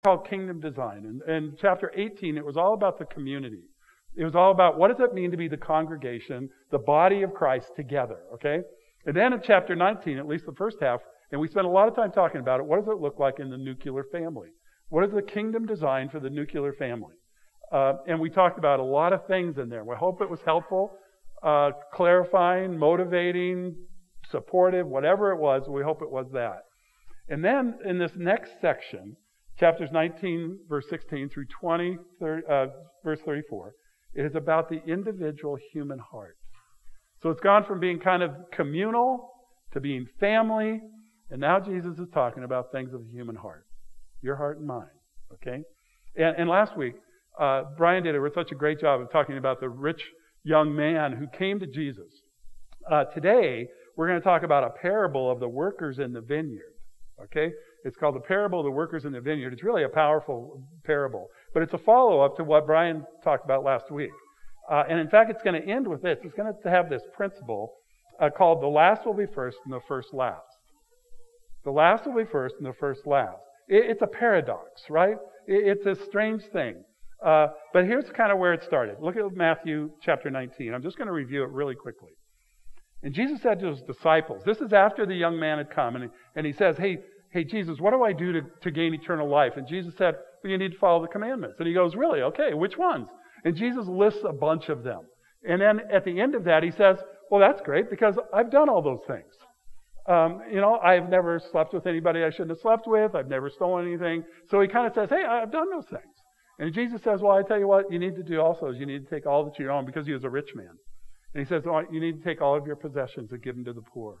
called Kingdom Design. In chapter 18, it was all about the community. It was all about what does it mean to be the congregation, the body of Christ together, okay? And then in chapter 19, at least the first half, and we spent a lot of time talking about it, what does it look like in the nuclear family? What is the kingdom design for the nuclear family? And we talked about a lot of things in there. We hope it was helpful, clarifying, motivating, supportive, whatever it was, we hope it was that. And then in this next section, chapters 19, verse 16 through 20, verse 34, it is about the individual human heart. So it's gone from being kind of communal to being family, and now Jesus is talking about things of the human heart. Your heart and mine, okay? And last week, Brian did such a great job of talking about the rich young man who came to Jesus. Today, we're going to talk about a parable of the workers in the vineyard, okay? It's called the parable of the workers in the vineyard. It's really a powerful parable, but it's a follow-up to what Brian talked about last week. And in fact, it's going to end with this. It's going to have this principle called the last will be first and the first last. The last will be first and the first last. It's a paradox, right? It's a strange thing. But here's kind of where it started. Look at Matthew chapter 19. I'm just going to review it really quickly. And Jesus said to his disciples, this is after the young man had come, and he says, hey, Jesus, what do I do to gain eternal life? And Jesus said, well, you need to follow the commandments. And he goes, really? Okay, which ones? And Jesus lists a bunch of them. And then at the end of that, he says, well, that's great because I've done all those things. I've never slept with anybody I shouldn't have slept with. I've never stolen anything. So he kind of says, hey, I've done those things. And Jesus says, well, I tell you what you need to do also is you need to take all that you own, because he was a rich man. And he says, well, you need to take all of your possessions and give them to the poor.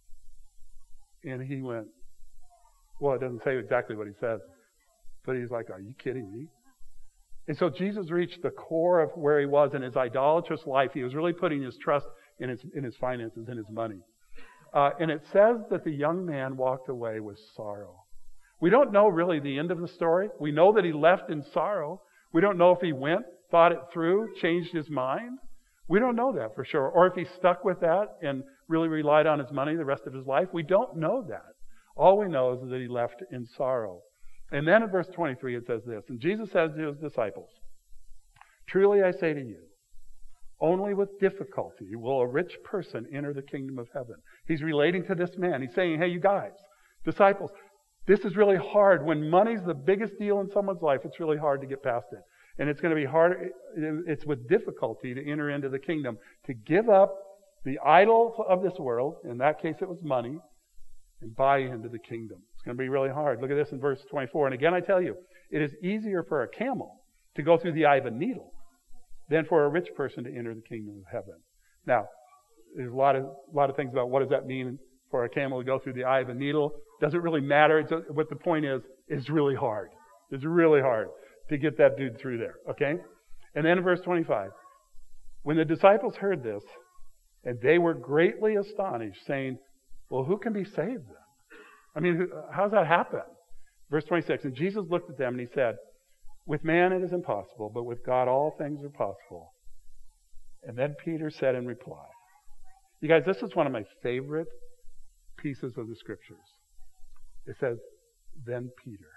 And he went, well, it doesn't say exactly what he says, but he's like, are you kidding me? And so Jesus reached the core of where he was in his idolatrous life. He was really putting his trust in his finances, in his money. And it says that the young man walked away with sorrow. We don't know really the end of the story. We know that he left in sorrow. We don't know if he went, thought it through, changed his mind. We don't know that for sure. Or if he stuck with that and really relied on his money the rest of his life. We don't know that. All we know is that he left in sorrow. And then in verse 23 it says this, and Jesus says to his disciples, truly I say to you, only with difficulty will a rich person enter the kingdom of heaven. He's relating to this man. He's saying, hey, you guys, disciples, this is really hard. When money's the biggest deal in someone's life, it's really hard to get past it. And it's going to be hard. It's with difficulty to enter into the kingdom, to give up the idol of this world, in that case it was money, and buy into the kingdom. It's going to be really hard. Look at this in verse 24. And again, I tell you, it is easier for a camel to go through the eye of a needle than for a rich person to enter the kingdom of heaven. Now, there's a lot of things about what does that mean for a camel to go through the eye of a needle. Doesn't really matter. What the point is, it's really hard. It's really hard to get that dude through there, okay? And then in verse 25, when the disciples heard this, and they were greatly astonished, saying, well, who can be saved then? I mean, how's that happen? Verse 26, and Jesus looked at them and he said, with man it is impossible, but with God all things are possible. And then Peter said in reply, you guys, this is one of my favorite pieces of the scriptures. It says, then Peter.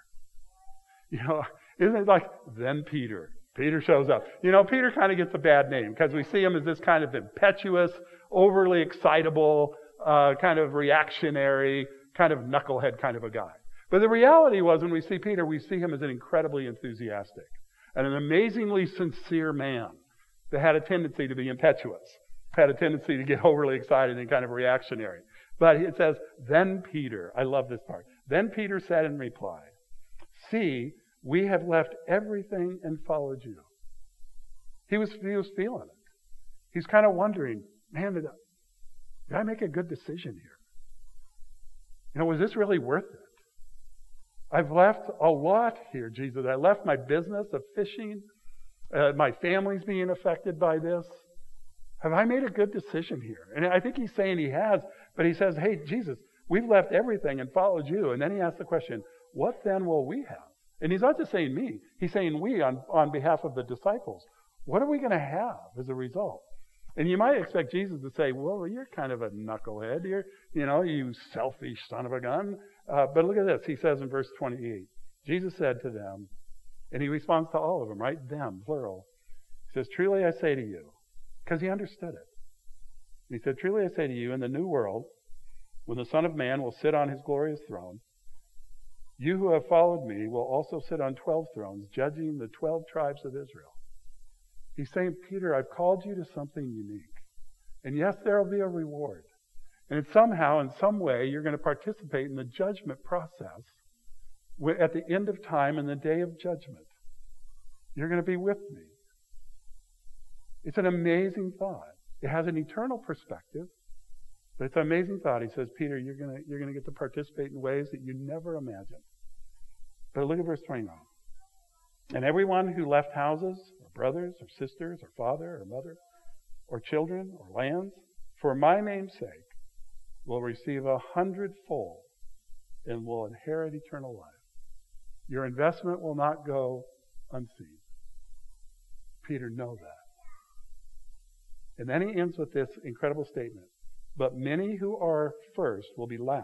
Isn't it like, then Peter? Peter shows up. Peter kind of gets a bad name because we see him as this kind of impetuous, overly excitable, kind of reactionary, kind of knucklehead kind of a guy. But the reality was when we see Peter, we see him as an incredibly enthusiastic and an amazingly sincere man that had a tendency to be impetuous, had a tendency to get overly excited and kind of reactionary. But it says, then Peter, I love this part, then Peter said in reply, see, we have left everything and followed you. He was feeling it. He's kind of wondering, man, did I make a good decision here? Was this really worth it? I've left a lot here, Jesus. I left my business of fishing. My family's being affected by this. Have I made a good decision here? And I think he's saying he has, but he says, hey, Jesus, we've left everything and followed you. And then he asks the question, what then will we have? And he's not just saying me. He's saying we on behalf of the disciples. What are we going to have as a result? And you might expect Jesus to say, well, you're kind of a knucklehead. You selfish son of a gun. But look at this. He says in verse 28, Jesus said to them, and he responds to all of them, right? Them, plural. He says, truly I say to you, because he understood it. And he said, truly I say to you, in the new world, when the Son of Man will sit on his glorious throne, you who have followed me will also sit on 12 thrones, judging the 12 tribes of Israel. He's saying, Peter, I've called you to something unique. And yes, there will be a reward. And somehow, in some way, you're going to participate in the judgment process at the end of time and the day of judgment. You're going to be with me. It's an amazing thought. It has an eternal perspective, but it's an amazing thought. He says, Peter, you're going to get to participate in ways that you never imagined. But look at verse 29. And everyone who left houses, or brothers, or sisters, or father, or mother, or children, or lands, for my name's sake, will receive 100-fold and will inherit eternal life. Your investment will not go unseen. Peter, know that. And then he ends with this incredible statement. But many who are first will be last,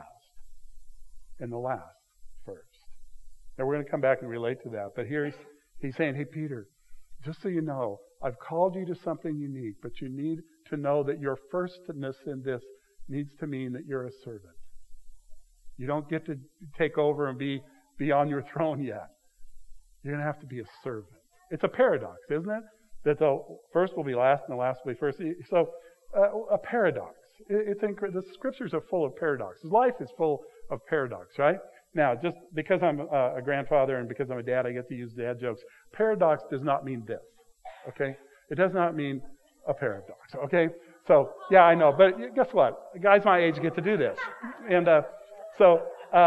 and the last first. Now we're going to come back and relate to that. But here he's saying, hey, Peter, just so you know, I've called you to something unique, but you need to know that your firstness in this needs to mean that you're a servant. You don't get to take over and be on your throne yet. You're going to have to be a servant. It's a paradox, isn't it? That the first will be last and the last will be first. So a paradox. The scriptures are full of paradoxes. Life is full of paradox, right? Now, just because I'm a grandfather and because I'm a dad, I get to use dad jokes. Paradox does not mean this, okay? It does not mean a paradox, okay? So, yeah, I know, but guess what? Guys my age get to do this. And so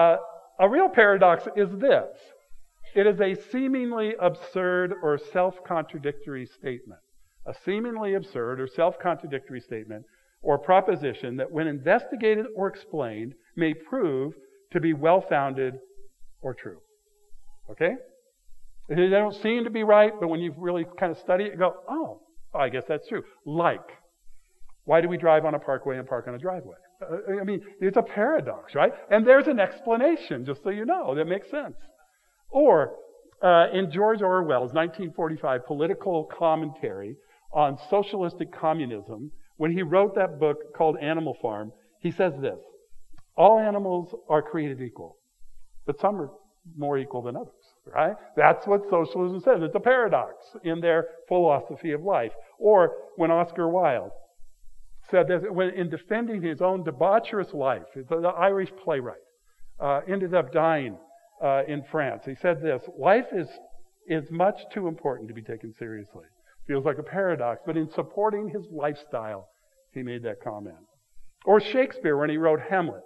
a real paradox is this. It is a seemingly absurd or self-contradictory statement. A seemingly absurd or self-contradictory statement or proposition that when investigated or explained may prove to be well-founded or true. Okay? They don't seem to be right, but when you really kind of study it, you go, oh, I guess that's true. Like, why do we drive on a parkway and park on a driveway? I mean, it's a paradox, right? And there's an explanation, just so you know, that makes sense. Or, in George Orwell's 1945 political commentary on socialistic communism, when he wrote that book called Animal Farm, he says this: all animals are created equal, but some are more equal than others, right? That's what socialism says. It's a paradox in their philosophy of life. Or when Oscar Wilde said this, in defending his own debaucherous life, the Irish playwright, ended up dying in France. He said this: life is much too important to be taken seriously. Feels like a paradox, but in supporting his lifestyle, he made that comment. Or Shakespeare when he wrote Hamlet.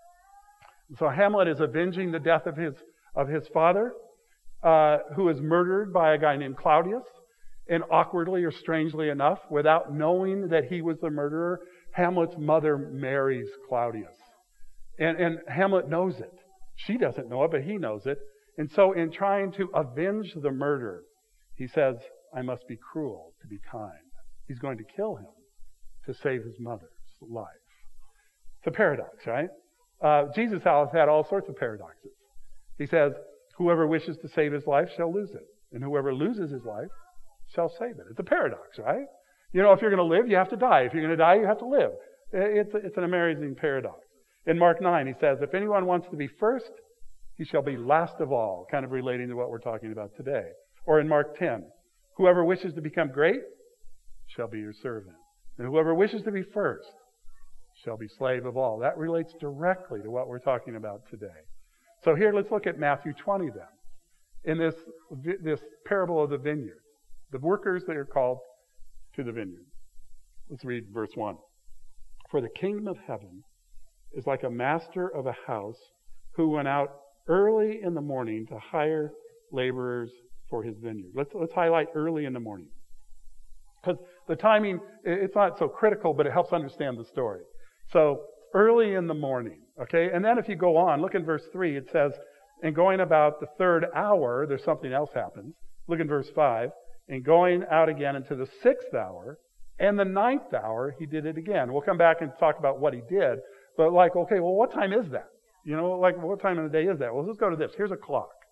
So Hamlet is avenging the death of his father, who is murdered by a guy named Claudius. And awkwardly or strangely enough, without knowing that he was the murderer, Hamlet's mother marries Claudius. And Hamlet knows it. She doesn't know it, but he knows it. And so in trying to avenge the murder, he says, I must be cruel to be kind. He's going to kill him to save his mother's life. It's a paradox, right? Jesus has had all sorts of paradoxes. He says, whoever wishes to save his life shall lose it. And whoever loses his life shall save it. It's a paradox, right? You know, if you're going to live, you have to die. If you're going to die, you have to live. It's an amazing paradox. In Mark 9, he says, if anyone wants to be first, he shall be last of all, kind of relating to what we're talking about today. Or in Mark 10, whoever wishes to become great shall be your servant. And whoever wishes to be first shall be slave of all. That relates directly to what we're talking about today. So here, let's look at Matthew 20 then. In this parable of the vineyard. The workers that are called to the vineyard. Let's read verse 1. For the kingdom of heaven is like a master of a house who went out early in the morning to hire laborers for his vineyard. Let's highlight early in the morning. Because the timing, it's not so critical, but it helps understand the story. So, early in the morning, okay? And then if you go on, look in verse 3, it says, and going about the third hour, there's something else happens. Look in verse 5, and going out again into the 6th hour, and the 9th hour, he did it again. We'll come back and talk about what he did. But like, okay, well, what time is that? You know, like, what time of the day is that? Well, let's go to this. Here's a clock.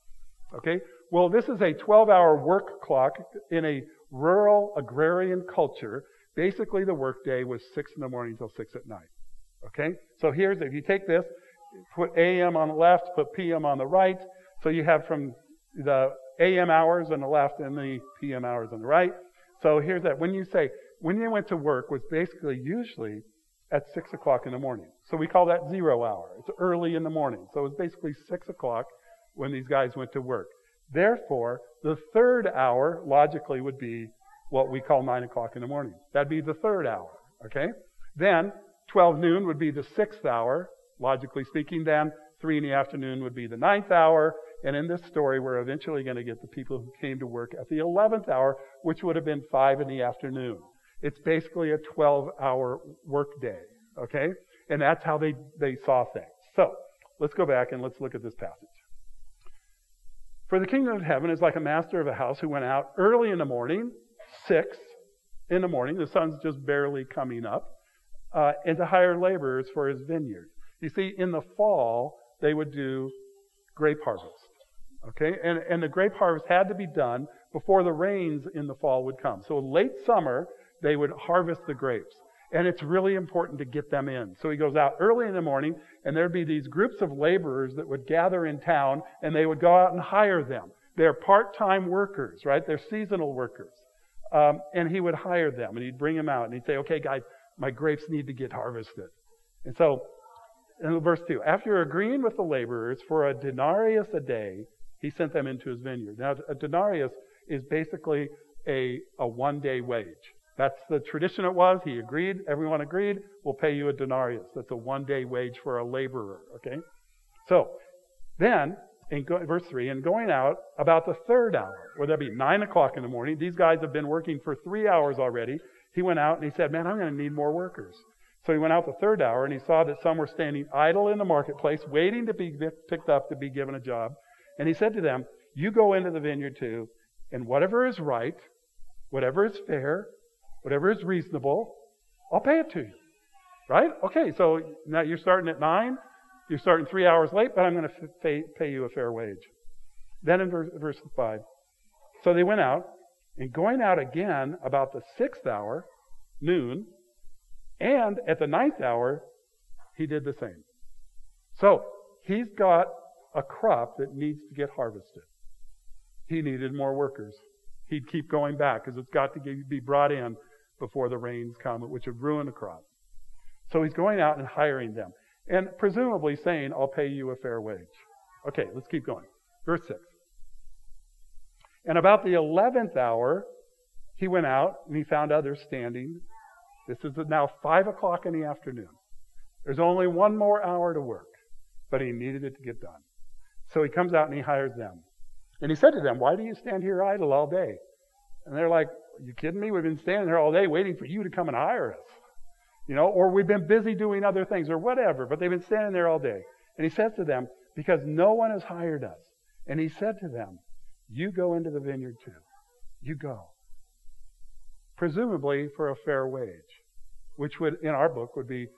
Okay? Well, this is a 12-hour work clock in a rural agrarian culture. Basically, the workday was 6 in the morning till 6 at night. Okay? So if you take this, put AM on the left, put PM on the right. So you have from the AM hours on the left and the PM hours on the right. So here's that. When you went to work was basically usually at 6 o'clock in the morning. So we call that 0 hour. It's early in the morning. So it was basically 6 o'clock when these guys went to work. Therefore, the third hour logically would be what we call 9 o'clock in the morning. That'd be the third hour. Okay? Then 12 noon would be the 6th hour, logically speaking. Then 3 in the afternoon would be the 9th hour. And in this story, we're eventually going to get the people who came to work at the 11th hour, which would have been 5 in the afternoon. It's basically a 12-hour workday, okay? And that's how they saw things. So let's go back and let's look at this passage. For the kingdom of heaven is like a master of a house who went out early in the morning, 6 in the morning, the sun's just barely coming up, and to hire laborers for his vineyard. You see, in the fall, they would do grape harvest. Okay? And the grape harvest had to be done before the rains in the fall would come. So late summer, they would harvest the grapes. And it's really important to get them in. So he goes out early in the morning, and there'd be these groups of laborers that would gather in town, and they would go out and hire them. They're part-time workers, right? They're seasonal workers. And he would hire them, and he'd bring them out, and he'd say, okay, guys, my grapes need to get harvested. And so, in verse 2, after agreeing with the laborers for a denarius a day, he sent them into his vineyard. Now, a denarius is basically a one-day wage. That's the tradition it was. He agreed. Everyone agreed. We'll pay you a denarius. That's a one-day wage for a laborer, okay? So, then, verse 3, and going out about the third hour, where that'd be 9 o'clock in the morning. These guys have been working for 3 hours already. He went out and he said, man, I'm going to need more workers. So he went out the third hour and he saw that some were standing idle in the marketplace, waiting to be picked up to be given a job. And he said to them, you go into the vineyard too, and whatever is right, whatever is fair, whatever is reasonable, I'll pay it to you. Right? Okay, so now you're starting at 9. You're starting 3 hours late, but I'm going to pay you a fair wage. Then in verse 5, so they went out, and going out again about the 6th hour, noon, and at the 9th hour, he did the same. So he's got a crop that needs to get harvested. He needed more workers. He'd keep going back because it's got to be brought in before the rains come, which would ruin the crop. So he's going out and hiring them. And presumably saying, I'll pay you a fair wage. Okay, let's keep going. Verse 6. And about the 11th hour, he went out and he found others standing. This is now 5 o'clock in the afternoon. There's only one more hour to work, but he needed it to get done. So he comes out and he hires them. And he said to them, why do you stand here idle all day? And they're like, are you kidding me? We've been standing here all day waiting for you to come and hire us. You know, or we've been busy doing other things or whatever, but they've been standing there all day. And he says to them, because no one has hired us. And he said to them, you go into the vineyard too. You go. Presumably for a fair wage, which would, in our book, would be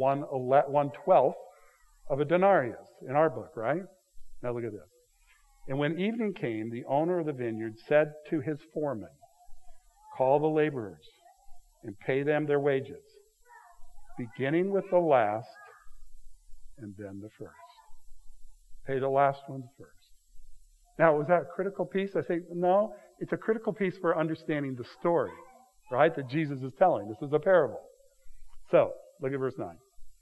1/12 of a denarius in our book, right? Now look at this. And when evening came, the owner of the vineyard said to his foreman, call the laborers and pay them their wages, beginning with the last and then the first. Pay the last ones first. Now, was that a critical piece? I say, no, it's a critical piece for understanding the story, right, that Jesus is telling. This is a parable. So, look at verse 9.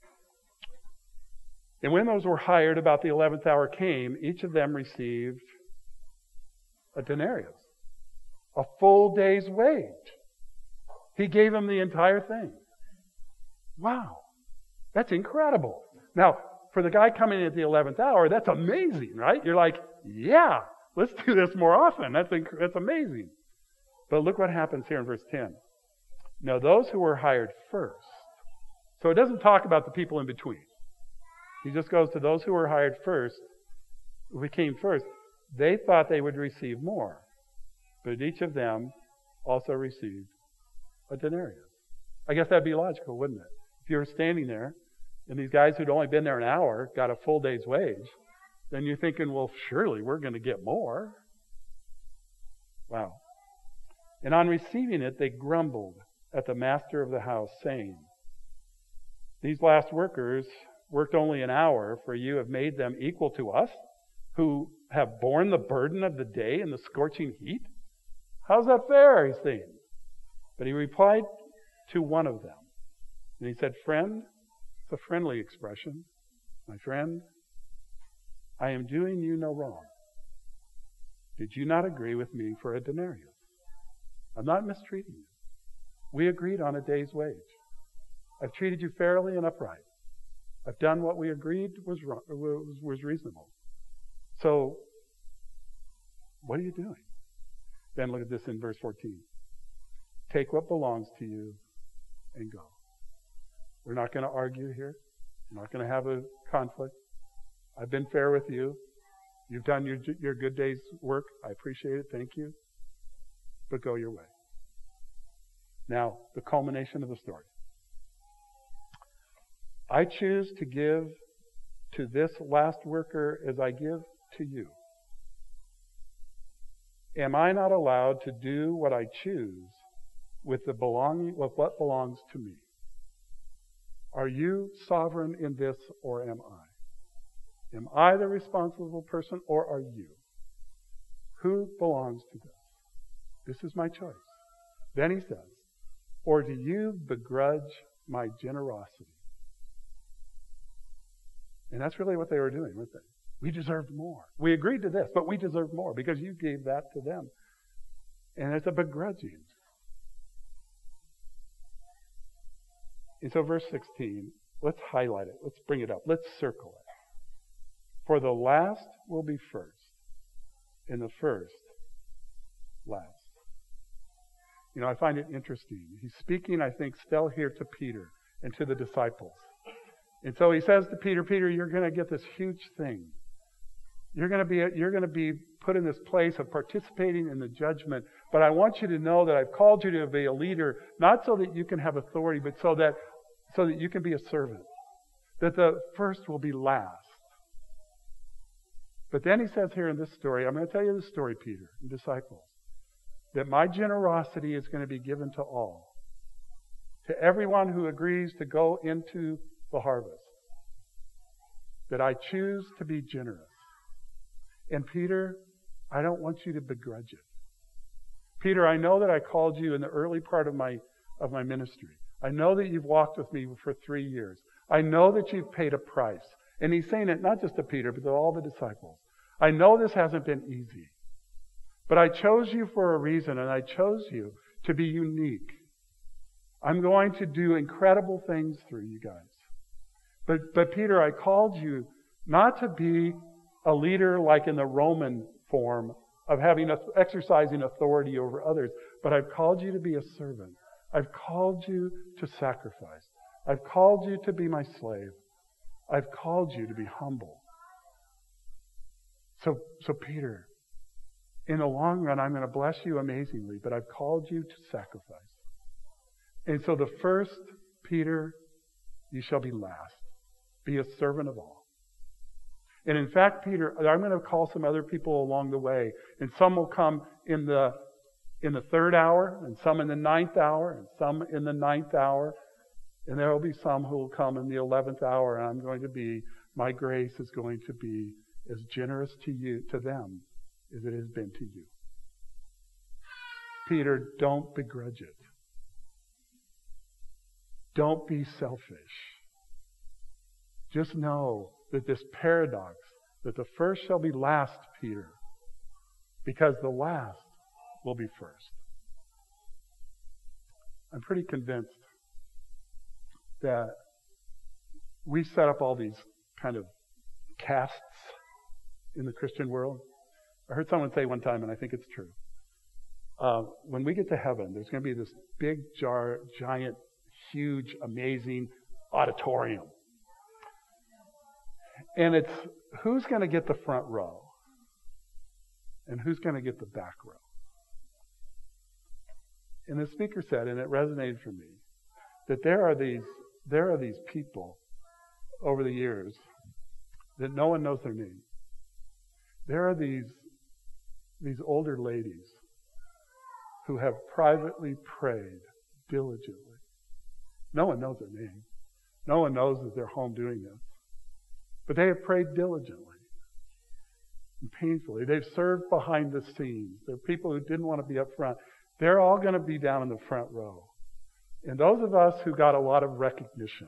And when those were hired, about the 11th hour came, each of them received a denarius, a full day's wage. He gave them the entire thing. Wow, that's incredible. Now, for the guy coming in at the 11th hour, that's amazing, right? You're like, yeah, let's do this more often. That's amazing. But look what happens here in verse 10. Now, those who were hired first. So it doesn't talk about the people in between. He just goes to those who were hired first, who came first. They thought they would receive more. But each of them also received a denarius. I guess that'd be logical, wouldn't it? If you were standing there, and these guys who'd only been there an hour got a full day's wage, then you're thinking, well, surely we're going to get more. Wow. And on receiving it, they grumbled at the master of the house, saying, these last workers worked only an hour, for you have made them equal to us, who have borne the burden of the day in the scorching heat? How's that fair, he's saying. But he replied to one of them, and he said, friend, it's a friendly expression, my friend, I am doing you no wrong. Did you not agree with me for a denarius? I'm not mistreating you. We agreed on a day's wage. I've treated you fairly and upright. I've done what we agreed was reasonable. So, what are you doing? Then look at this in verse 14. Take what belongs to you and go. We're not going to argue here. We're not going to have a conflict. I've been fair with you. You've done your good day's work. I appreciate it. Thank you. But go your way. Now, the culmination of the story. I choose to give to this last worker as I give to you. Am I not allowed to do what I choose with what belongs to me? Are you sovereign in this, or am I? Am I the responsible person, or are you? Who belongs to this? This is my choice. Then he says, or do you begrudge my generosity? And that's really what they were doing, weren't they? We deserved more. We agreed to this, but we deserved more because you gave that to them. And it's a begrudging. And so verse 16, let's highlight it. Let's bring it up. Let's circle it. For the last will be first, and the first last. You know, I find it interesting. He's speaking, I think, still here to Peter and to the disciples. And so he says to Peter, Peter, you're going to get this huge thing. You're going to be put in this place of participating in the judgment. But I want you to know that I've called you to be a leader, not so that you can have authority, but so that you can be a servant. That the first will be last. But then he says here in this story, I'm going to tell you this story, Peter and disciples, that my generosity is going to be given to all. To everyone who agrees to go into the harvest. That I choose to be generous. And Peter, I don't want you to begrudge it. Peter, I know that I called you in the early part of my ministry. I know that you've walked with me for 3 years. I know that you've paid a price. And he's saying it not just to Peter, but to all the disciples. I know this hasn't been easy. But I chose you for a reason, and I chose you to be unique. I'm going to do incredible things through you guys. But Peter, I called you not to be a leader like in the Roman form of exercising authority over others, but I've called you to be a servant. I've called you to sacrifice. I've called you to be my slave. I've called you to be humble. So Peter, in the long run, I'm going to bless you amazingly, but I've called you to sacrifice. And so the first, Peter, you shall be last. Be a servant of all. And in fact, Peter, I'm going to call some other people along the way. And some will come in the 3rd hour, and some in the 9th hour, and some in the 9th hour. And there will be some who will come in the 11th hour. And my grace is going to be as generous to them as it has been to you. Peter, don't begrudge it. Don't be selfish. Just know that this paradox, that the first shall be last, Peter, because the last will be first. I'm pretty convinced that we set up all these kind of castes in the Christian world. I heard someone say one time, and I think it's true. When we get to heaven, there's going to be this big, giant, huge, amazing auditorium. And it's who's going to get the front row and who's going to get the back row. And the speaker said, and it resonated for me, that there are these people over the years that no one knows their name. There are these older ladies who have privately prayed diligently. No one knows their name. No one knows that they're home doing this. But they have prayed diligently and painfully. They've served behind the scenes. There are people who didn't want to be up front. They're all going to be down in the front row. And those of us who got a lot of recognition,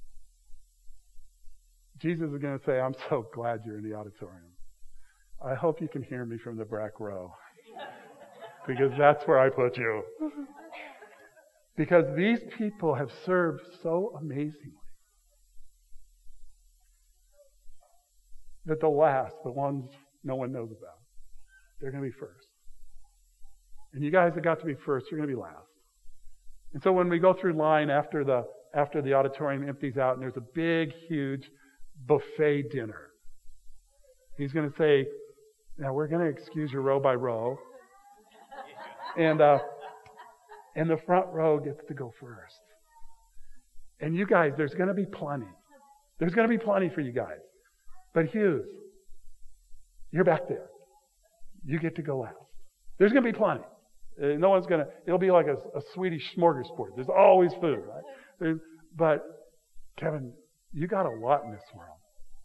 Jesus is going to say, I'm so glad you're in the auditorium. I hope you can hear me from the back row. Because that's where I put you. Because these people have served so amazingly that the last, the ones no one knows about, they're going to be first. And you guys that got to be first, you're going to be last. And so when we go through line after the auditorium empties out and there's a big, huge buffet dinner, he's going to say, now we're going to excuse you row by row. And the front row gets to go first. And you guys, there's going to be plenty. There's going to be plenty for you guys. But Hughes, you're back there. You get to go last. There's going to be plenty. No one's going to, it'll be like a Swedish smorgasbord. There's always food, right? But, Kevin, you got a lot in this world.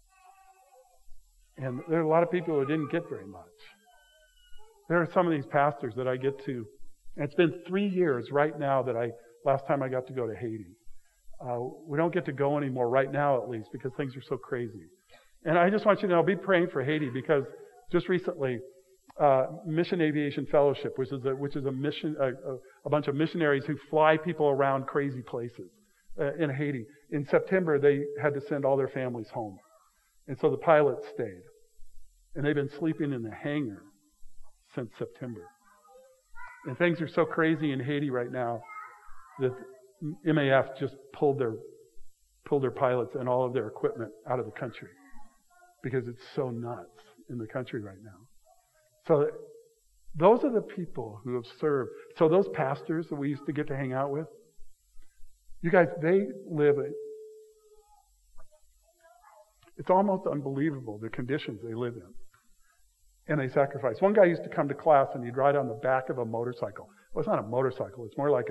And there are a lot of people who didn't get very much. There are some of these pastors that I get to, and it's been 3 years right now last time I got to go to Haiti. We don't get to go anymore right now, at least, because things are so crazy. And I just want you to know, be praying for Haiti, because just recently, Mission Aviation Fellowship, which is a mission, a bunch of missionaries who fly people around crazy places in Haiti. In September, they had to send all their families home, and so the pilots stayed, and they've been sleeping in the hangar since September. And things are so crazy in Haiti right now that MAF just pulled their pilots and all of their equipment out of the country because it's so nuts in the country right now. So those are the people who have served. So those pastors that we used to get to hang out with, you guys, they live it's almost unbelievable the conditions they live in. And they sacrifice. One guy used to come to class and he'd ride on the back of a motorcycle. Well, it's not a motorcycle. It's more like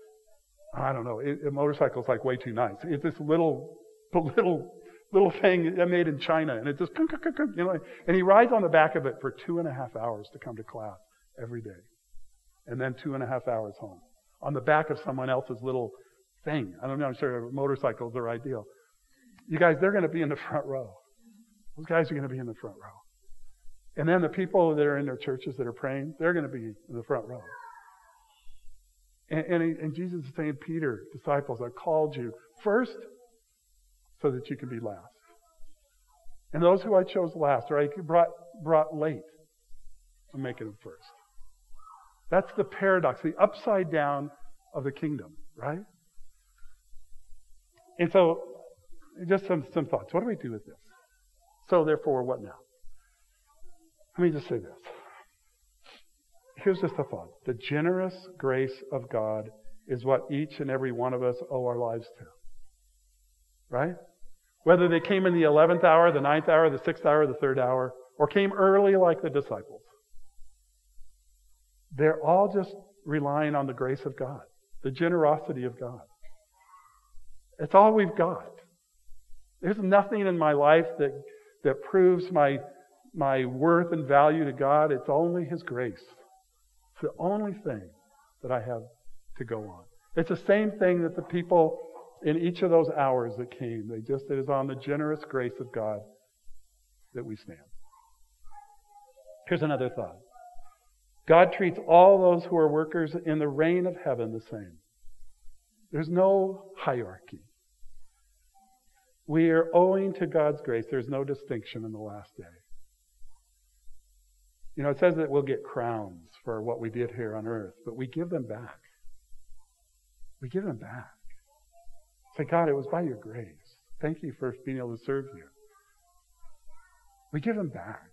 a motorcycle's like way too nice. It's this little thing made in China, and it just, and he rides on the back of it for 2.5 hours to come to class every day. And then 2.5 hours home. On the back of someone else's little thing. I don't know, I'm sure motorcycles are ideal. You guys, they're going to be in the front row. Those guys are going to be in the front row. And then the people that are in their churches that are praying, they're going to be in the front row. And Jesus is saying, Peter, disciples, I called you first so that you can be last. And those who I chose last, or I brought late, I'm making them first. That's the paradox, the upside down of the kingdom, right? And so, just some thoughts. What do we do with this? So therefore, what now? Let me just say this. Here's just a thought. The generous grace of God is what each and every one of us owe our lives to. Right? Whether they came in the 11th hour, the 9th hour, the 6th hour, the 3rd hour, or came early like the disciples. They're all just relying on the grace of God, the generosity of God. It's all we've got. There's nothing in my life that proves my worth and value to God. It's only His grace. It's the only thing that I have to go on. It's the same thing that the people in each of those hours that came, it is on the generous grace of God that we stand. Here's another thought. God treats all those who are workers in the reign of heaven the same. There's no hierarchy. We are owing to God's grace. There's no distinction in the last day. You know, it says that we'll get crowns for what we did here on earth, but we give them back. We give them back. Say, God, it was by your grace. Thank you for being able to serve you. We give them back.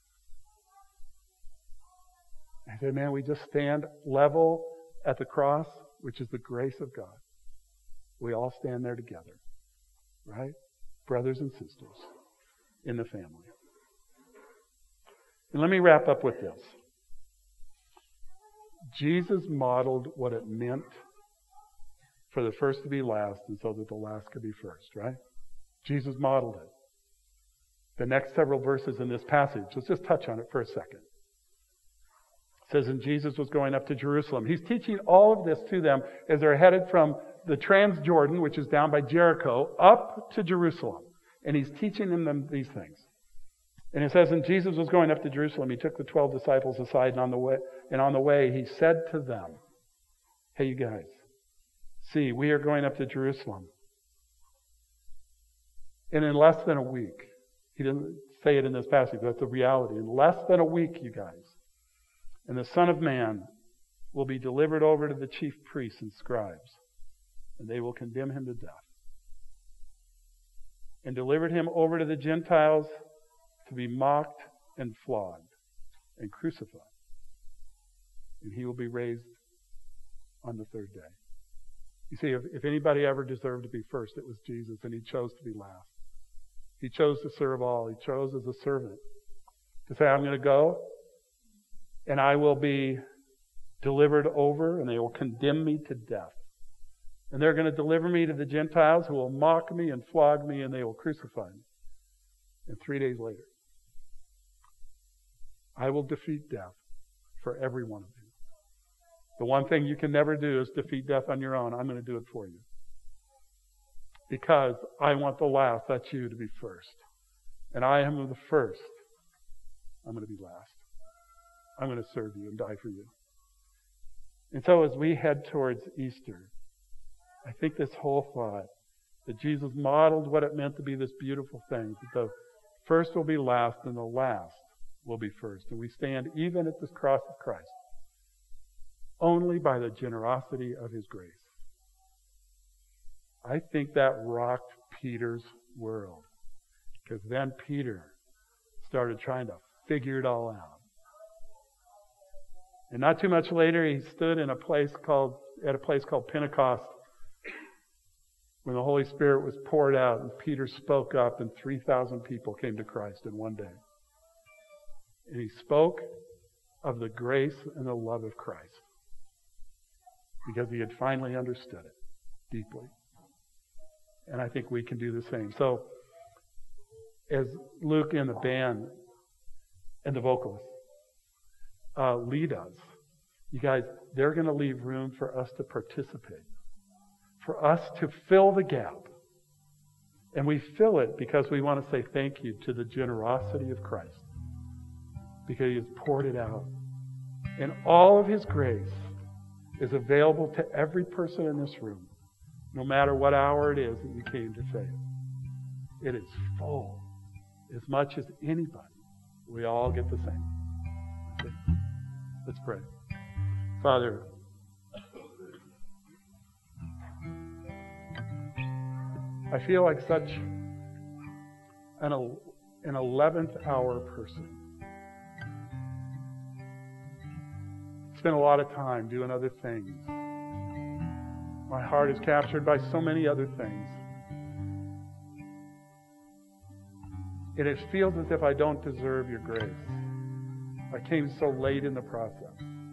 I said, man, we just stand level at the cross, which is the grace of God. We all stand there together, right? Brothers and sisters in the family. And let me wrap up with this. Jesus modeled what it meant for the first to be last and so that the last could be first, right? Jesus modeled it. The next several verses in this passage, let's just touch on it for a second. It says, and Jesus was going up to Jerusalem. He's teaching all of this to them as they're headed from the Transjordan, which is down by Jericho, up to Jerusalem. And he's teaching them these things. And it says, and Jesus was going up to Jerusalem. He took the 12 disciples aside, and on the way he said to them, hey, you guys, see, we are going up to Jerusalem. And in less than a week, he didn't say it in this passage, but that's the reality. In less than a week, you guys, and the Son of Man will be delivered over to the chief priests and scribes, and they will condemn him to death. And delivered him over to the Gentiles to be mocked and flogged and crucified. And he will be raised on the third day. You see, if anybody ever deserved to be first, it was Jesus, and he chose to be last. He chose to serve all. He chose as a servant to say, I'm going to go, and I will be delivered over, and they will condemn me to death. And they're going to deliver me to the Gentiles who will mock me and flog me, and they will crucify me. And 3 days later, I will defeat death for every one of you. The one thing you can never do is defeat death on your own. I'm going to do it for you. Because I want the last, that's you, to be first. And I am the first. I'm going to be last. I'm going to serve you and die for you. And so as we head towards Easter, I think this whole thought that Jesus modeled what it meant to be this beautiful thing, that the first will be last and the last will be first. And we stand even at this cross of Christ only by the generosity of his grace. I think that rocked Peter's world. Because then Peter started trying to figure it all out. And not too much later, he stood in a place called Pentecost, when the Holy Spirit was poured out, and Peter spoke up, and 3,000 people came to Christ in one day. And he spoke of the grace and the love of Christ, because he had finally understood it deeply. And I think we can do the same. So, as Luke and the band and the vocalists lead us, you guys, they're going to leave room for us to participate, for us to fill the gap. And we fill it because we want to say thank you to the generosity of Christ, because he has poured it out. And all of his grace is available to every person in this room, no matter what hour it is that you came to faith. It is full, as much as anybody. We all get the same. Let's pray. Father, I feel like such an 11th hour person. Spent a lot of time doing other things. My heart is captured by so many other things. And it feels as if I don't deserve your grace. I came so late in the process.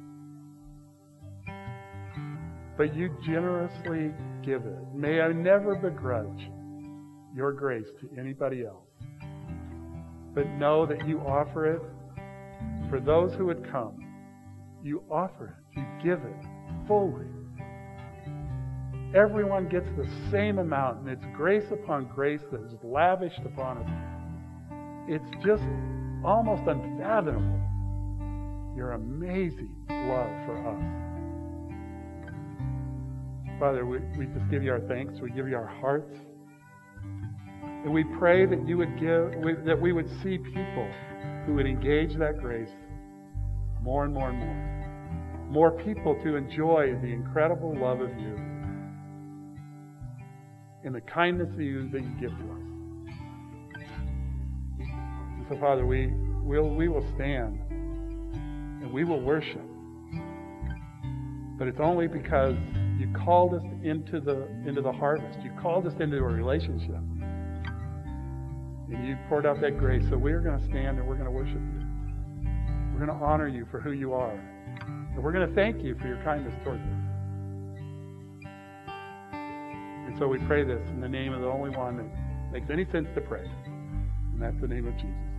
But you generously give it. May I never begrudge your grace to anybody else. But know that you offer it for those who would come. You offer it. You give it fully. Everyone gets the same amount, and it's grace upon grace that is lavished upon us. It's just almost unfathomable, your amazing love for us. Father, we just give you our thanks. We give you our hearts. And we pray that you would that we would see people who would engage that grace more and more and more. More people to enjoy the incredible love of you and the kindness of you that you give to us. And so, Father, we will stand and we will worship. But it's only because you called us into the harvest. You called us into a relationship. And you poured out that grace. So we're going to stand and we're going to worship you. We're going to honor you for who you are. And we're going to thank you for your kindness towards us. And so we pray this in the name of the only one that makes any sense to pray. And that's the name of Jesus.